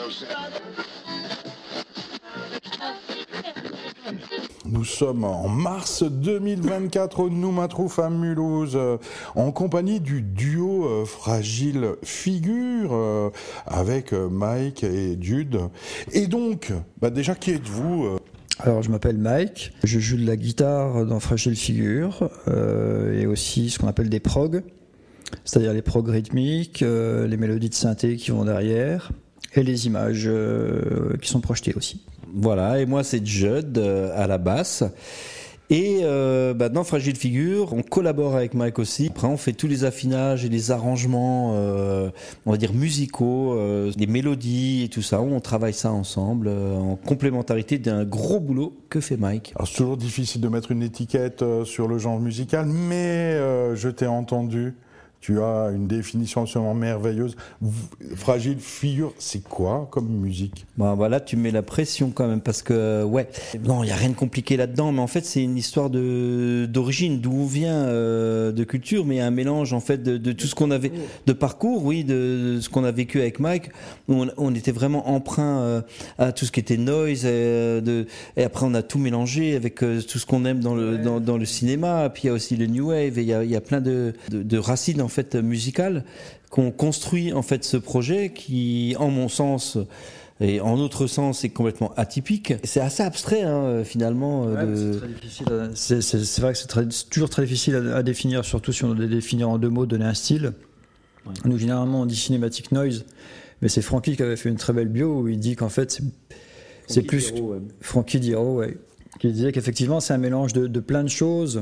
Nous sommes en mars 2024 au Noumatrouf à Mulhouse, en compagnie du duo Fragile Figure, avec Mike et Jude. Et donc, déjà, qui êtes-vous ? Alors, je m'appelle Mike, je joue de la guitare dans Fragile Figure, et aussi ce qu'on appelle des progs, c'est-à-dire les progs rythmiques, les mélodies de synthé qui vont derrière, et les images qui sont projetées aussi. Voilà, et moi c'est Judd à la basse. Et dans Fragile Figure, on collabore avec Mike aussi. Après, on fait tous les affinages et les arrangements, on va dire musicaux, les mélodies et tout ça. On travaille ça ensemble en complémentarité d'un gros boulot que fait Mike. Alors, c'est toujours difficile de mettre une étiquette sur le genre musical, mais je t'ai entendu. Tu as une définition absolument merveilleuse. Fragile Figure, c'est quoi comme musique ? Voilà, tu mets la pression quand même parce que, non, il n'y a rien de compliqué là-dedans, mais en fait, c'est une histoire d'origine, d'où on vient, de culture, mais il y a un mélange en fait de tout ce qu'on avait, de parcours, oui, de ce qu'on a vécu avec Mike. On était vraiment emprunt à tout ce qui était noise, et après on a tout mélangé avec tout ce qu'on aime dans le cinéma. Puis il y a aussi le new wave, et il y a plein de racines en fait musicales qu'on construit en fait ce projet qui, en mon sens et en autre sens, est complètement atypique. C'est assez abstrait finalement. C'est très difficile. C'est vrai que c'est toujours très difficile à définir, surtout si on doit définir en deux mots, donner un style. Ouais. Nous généralement on dit cinématic noise, mais c'est Francky qui avait fait une très belle bio où il dit qu'en fait c'est plus Francky Diro, qui disait qu'effectivement c'est un mélange de plein de choses.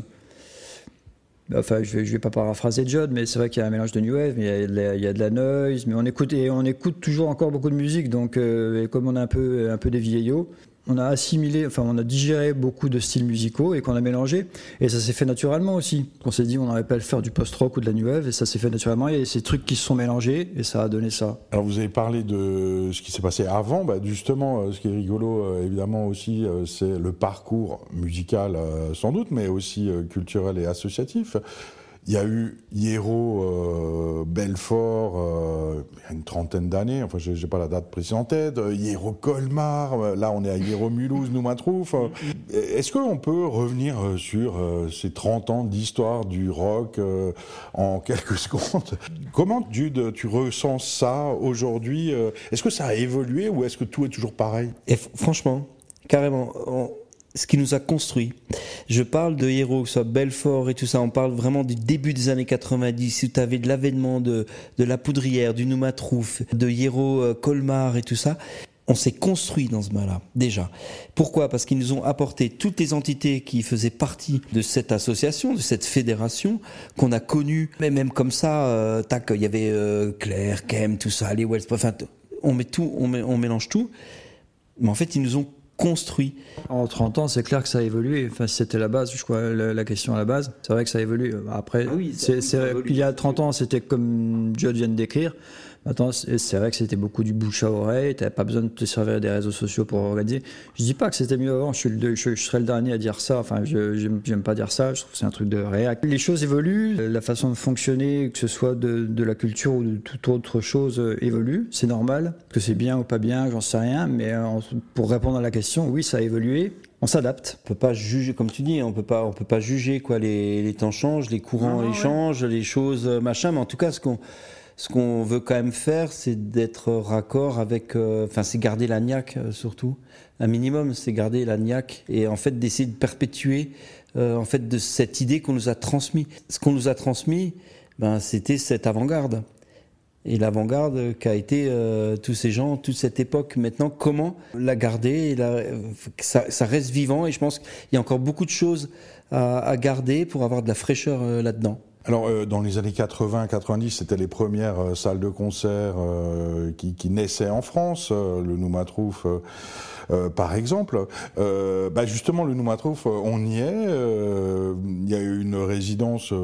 Enfin, je vais pas paraphraser Judd, mais c'est vrai qu'il y a un mélange de new wave, mais il y a de la noise, mais on écoute toujours encore beaucoup de musique, donc et comme on est un peu des vieillots, on a assimilé, on a digéré beaucoup de styles musicaux et qu'on a mélangé, et ça s'est fait naturellement aussi. On s'est dit on n'aurait pas à le faire du post-rock ou de la new wave, et ça s'est fait naturellement, et ces trucs qui se sont mélangés, et ça a donné ça. Alors vous avez parlé de ce qui s'est passé avant, justement, ce qui est rigolo, évidemment aussi, c'est le parcours musical, sans doute, mais aussi culturel et associatif. Il y a eu Hiero Belfort, il y a une trentaine d'années, enfin je n'ai pas la date précise en tête, Hiero Colmar, là on est à Hiero Mulhouse, Noumatrouf. Est-ce qu'on peut revenir sur ces 30 ans d'histoire du rock en quelques secondes ? Comment, Jude, tu ressens ça aujourd'hui ? Est-ce que ça a évolué ou est-ce que tout est toujours pareil ? Et franchement, carrément... Ce qui nous a construit. Je parle de Hiero, que ce soit Belfort et tout ça, on parle vraiment du début des années 90, où tu avais de l'avènement de la Poudrière, du Noumatrouf, de Hiero Colmar et tout ça. On s'est construit dans ce bain-là, déjà. Pourquoi ? Parce qu'ils nous ont apporté toutes les entités qui faisaient partie de cette association, de cette fédération, qu'on a connue, mais même comme ça, il y avait Claire, Kem, tout ça, les Wells, on mélange tout, mais en fait, ils nous ont construit. En 30 ans, c'est clair que ça a évolué. Enfin, c'était la base, je crois, la question à la base. C'est vrai que ça a évolué. Après, il y a 30 ans, c'était comme Judd vient de décrire. Maintenant, c'est vrai que c'était beaucoup du bouche à oreille. Tu n'avais pas besoin de te servir des réseaux sociaux pour organiser. Je dis pas que c'était mieux avant. Je serais le dernier à dire ça. Enfin, j'aime pas dire ça. Je trouve que c'est un truc de réac. Les choses évoluent. La façon de fonctionner, que ce soit de la culture ou de toute autre chose, évolue. C'est normal. Que c'est bien ou pas bien, j'en sais rien. Mais pour répondre à la question, oui, ça a évolué. On s'adapte. On peut pas juger, comme tu dis, on peut pas juger quoi. Les temps changent, les courants changent, les choses machin. Mais en tout cas, ce qu'on veut quand même faire, c'est d'être raccord avec... c'est garder la niaque, surtout. Un minimum, c'est garder la niaque. Et en fait, d'essayer de perpétuer de cette idée qu'on nous a transmise. Ce qu'on nous a transmis, c'était cette avant-garde. Et l'avant-garde qu'a été tous ces gens, toute cette époque. Maintenant, comment la garder que ça reste vivant. Et je pense qu'il y a encore beaucoup de choses à garder pour avoir de la fraîcheur là-dedans. Alors, dans les années 80-90, c'était les premières salles de concert qui naissaient en France, le Noumatrouf, par exemple. Justement, le Noumatrouf, on y est. Il y a eu une résidence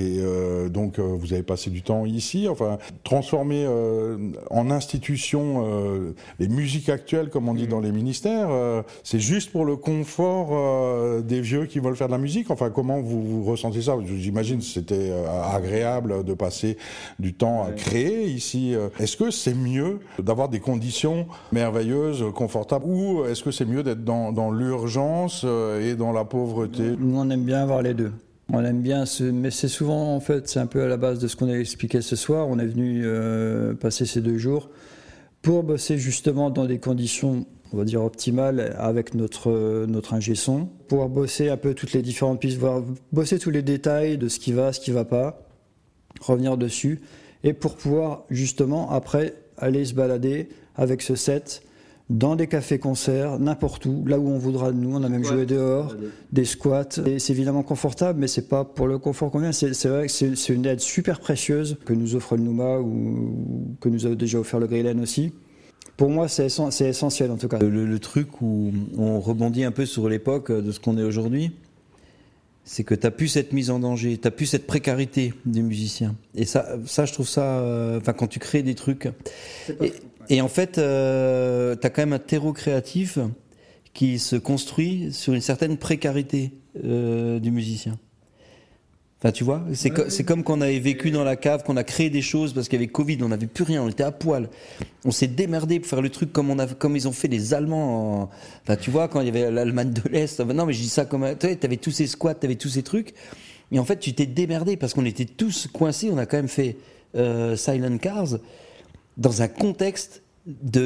donc vous avez passé du temps ici. Enfin, transformer en institution les musiques actuelles, comme on dit dans les ministères, c'est juste pour le confort des vieux qui veulent faire de la musique. Enfin, comment vous ressentez ça ? J'imagine que c'était c'est agréable de passer du temps à créer ici. Est-ce que c'est mieux d'avoir des conditions merveilleuses, confortables, ou est-ce que c'est mieux d'être dans l'urgence et dans la pauvreté? Nous, on aime bien avoir les deux. On aime bien, mais c'est souvent, en fait, c'est un peu à la base de ce qu'on a expliqué ce soir. On est venu passer ces 2 jours pour bosser justement dans des conditions, on va dire, optimales avec notre ingé son, pouvoir bosser un peu toutes les différentes pistes, bosser tous les détails de ce qui va pas, revenir dessus, et pour pouvoir justement, après, aller se balader avec ce set dans des cafés-concerts, n'importe où, là où on voudra de nous. On a même joué dehors, des squats. Et c'est évidemment confortable, mais c'est pas pour le confort qu'on vient. C'est vrai que c'est une aide super précieuse que nous offre le Nouma ou que nous a déjà offert le Grillen aussi. Pour moi, c'est essentiel en tout cas. Le truc où on rebondit un peu sur l'époque de ce qu'on est aujourd'hui, c'est que tu n'as plus cette mise en danger, tu n'as plus cette précarité des musiciens. Et ça je trouve ça... quand tu crées des trucs... Et en fait, tu as quand même un terreau créatif qui se construit sur une certaine précarité du musicien. Enfin, tu vois, c'est comme qu'on avait vécu dans la cave, qu'on a créé des choses parce qu'il y avait Covid, on n'avait plus rien, on était à poil. On s'est démerdé pour faire le truc comme ils ont fait les Allemands. Enfin, tu vois, quand il y avait l'Allemagne de l'Est. Non, mais je dis ça comme... Tu avais tous ces squats, tu avais tous ces trucs. Et en fait, tu t'es démerdé parce qu'on était tous coincés. On a quand même fait Silent Cars dans un contexte où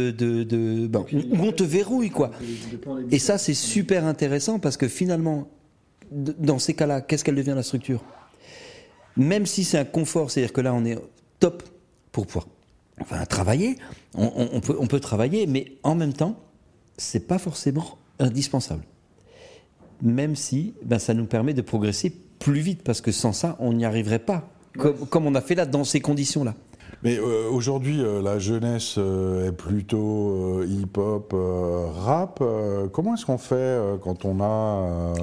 on te verrouille, quoi. Et ça, c'est super intéressant parce que finalement, dans ces cas-là, qu'est-ce qu'elle devient la structure ? Même si c'est un confort, c'est-à-dire que là, on est top pour pouvoir travailler, on peut travailler, mais en même temps, c'est pas forcément indispensable. Même si ça nous permet de progresser plus vite, parce que sans ça, on n'y arriverait pas, comme on a fait là, dans ces conditions-là. Mais aujourd'hui, la jeunesse est plutôt hip-hop, rap. Comment est-ce qu'on fait quand on a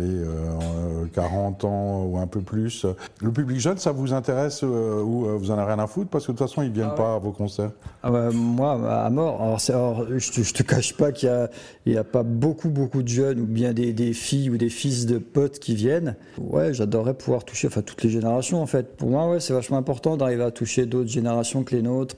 40 ans ou un peu plus? Le public jeune, ça vous intéresse ou vous en avez rien à foutre? Parce que de toute façon, ils ne viennent pas à vos concerts. Moi, à mort. Alors, je te cache pas qu'il y a pas beaucoup de jeunes ou bien des filles ou des fils de potes qui viennent. Ouais, j'adorerais pouvoir toucher toutes les générations en fait. Pour moi, c'est vachement important d'arriver à toucher d'autres générations que les nôtres.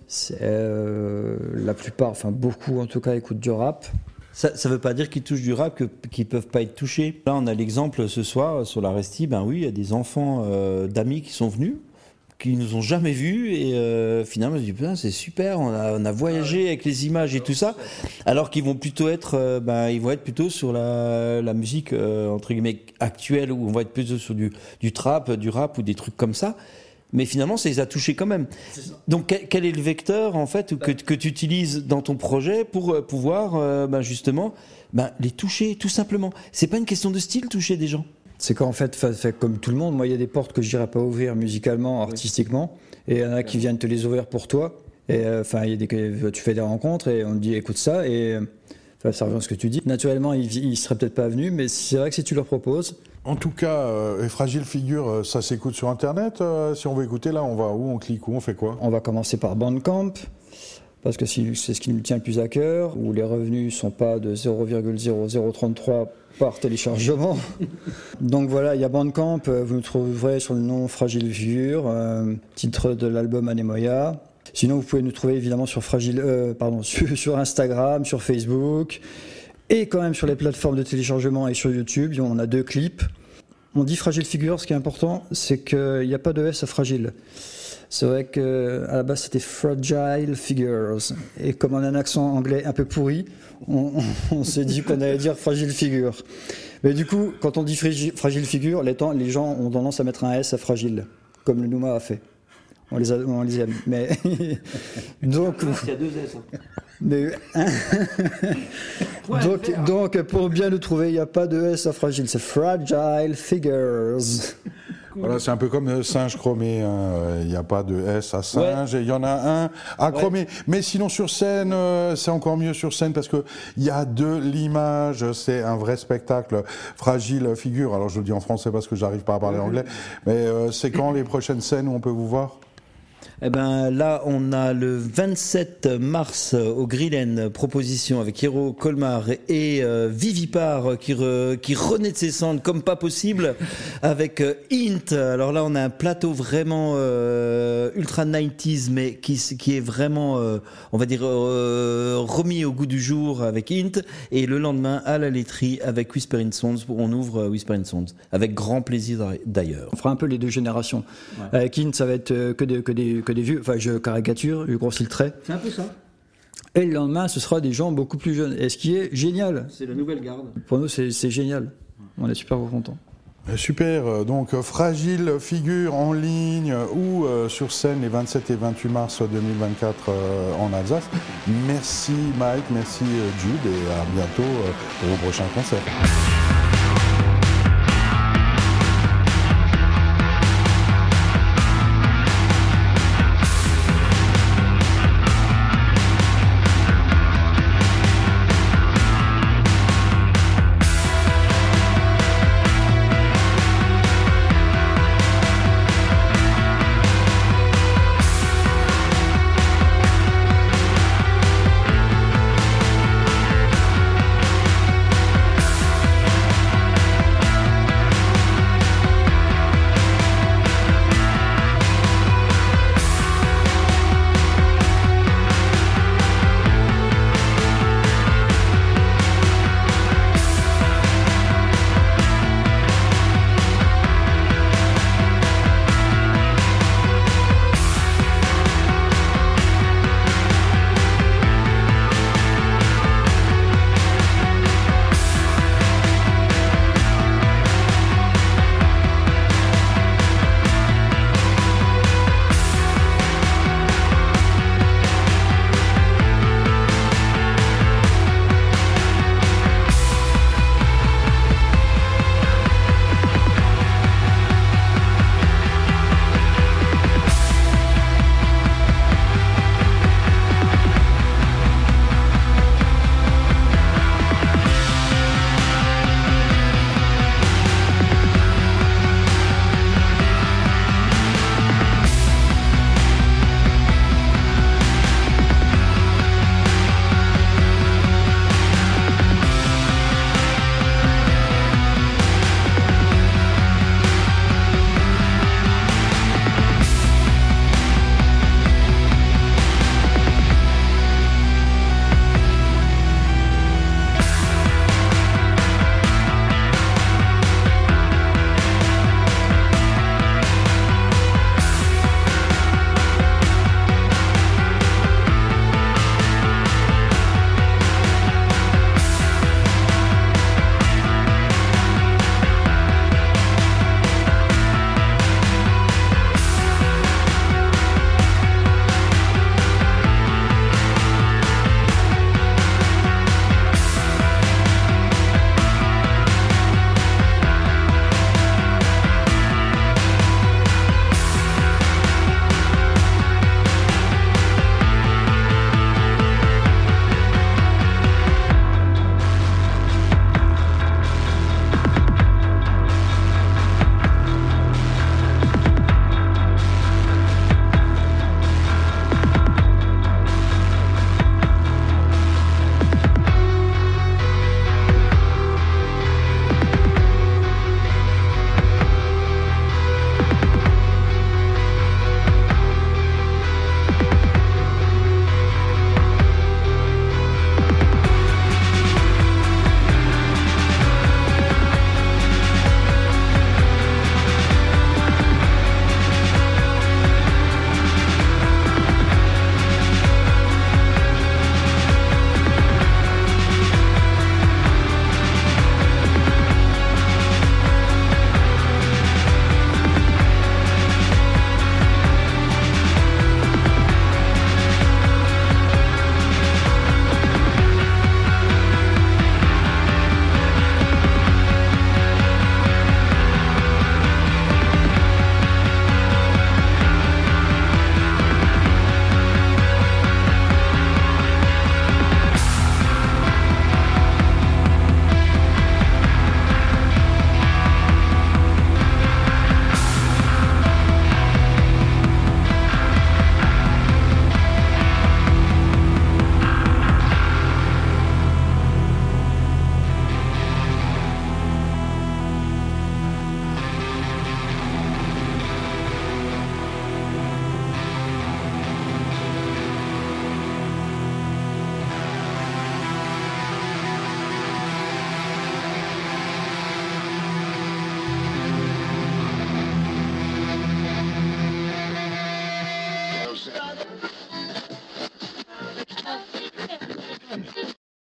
La plupart, beaucoup en tout cas, écoutent du rap. Ça ne veut pas dire qu'ils touchent du rap, qu'ils ne peuvent pas être touchés. Là, on a l'exemple ce soir sur la Resti, il y a des enfants d'amis qui sont venus, qui nous ont jamais vus, et finalement, je me dis, putain, c'est super, on a voyagé avec les images et tout ça, alors qu'ils vont plutôt être, ils vont être plutôt sur la musique, entre guillemets, actuelle, où on va être plutôt sur du trap, du rap ou des trucs comme ça. Mais finalement, ça les a touchés quand même. Donc, quel est le vecteur, en fait, que tu utilises dans ton projet pour pouvoir, justement, les toucher, tout simplement. C'est pas une question de style, toucher des gens. C'est qu'en fait, comme tout le monde, moi, il y a des portes que je n'irais pas ouvrir musicalement, artistiquement, et il y en a qui viennent te les ouvrir pour toi. Et tu fais des rencontres et on te dit, écoute ça, et ça revient à ce que tu dis. Naturellement, ils seraient peut-être pas venus, mais c'est vrai que si tu leur proposes. En tout cas, Fragile Figure, ça s'écoute sur Internet. Si on veut écouter, là, on va où? On clique où? On fait quoi? On va commencer par Bandcamp, parce que c'est ce qui nous tient le plus à cœur, où les revenus ne sont pas de 0,0033 par téléchargement. Donc voilà, il y a Bandcamp, vous nous trouverez sur le nom Fragile Figure, titre de l'album Anemoya. Sinon, vous pouvez nous trouver évidemment sur sur Instagram, sur Facebook, et quand même sur les plateformes de téléchargement et sur YouTube. On a 2 clips. On dit Fragile Figure, ce qui est important, c'est qu'il n'y a pas de S à fragile. C'est vrai qu'à la base c'était Fragile Figures, et comme on a un accent anglais un peu pourri, on s'est dit qu'on allait dire Fragile Figure. Mais du coup, quand on dit Fragile Figure, les gens ont tendance à mettre un S à fragile, comme le Nouma a fait. On les aime. Mais donc, il y a 2 S. Mais, donc, pour bien le trouver, il n'y a pas de S à fragile, c'est Fragile Figures. Voilà, c'est un peu comme singe chromé. Il n'y a pas de S à singe. Il y en a un à chromé. Mais sinon, sur scène, c'est encore mieux sur scène parce que il y a de l'image. C'est un vrai spectacle. Fragile Figure. Alors, je le dis en français parce que j'arrive pas à parler anglais. Mais c'est quand les prochaines scènes où on peut vous voir? Eh ben là, on a le 27 mars au Grillen, proposition avec Hiro Colmar et Vivipar qui renaît de ses cendres comme pas possible avec Int. Alors là, on a un plateau vraiment ultra 90s, mais qui est vraiment, on va dire, remis au goût du jour avec Int. Et le lendemain, à la laiterie avec Whispering Sounds, on ouvre Whispering Sounds avec grand plaisir d'ailleurs. On fera un peu les deux générations. Ouais. Avec Int, ça va être que des vieux. Enfin, je caricature, je grossis le trait. C'est un peu ça. Et le lendemain, ce sera des gens beaucoup plus jeunes. Et ce qui est génial. C'est la nouvelle garde. Pour nous, c'est génial. On est super contents. Super, donc Fragile figure en ligne ou sur scène les 27 et 28 mars 2024 en Alsace. Merci Mike, merci Jude et à bientôt pour vos prochains concerts.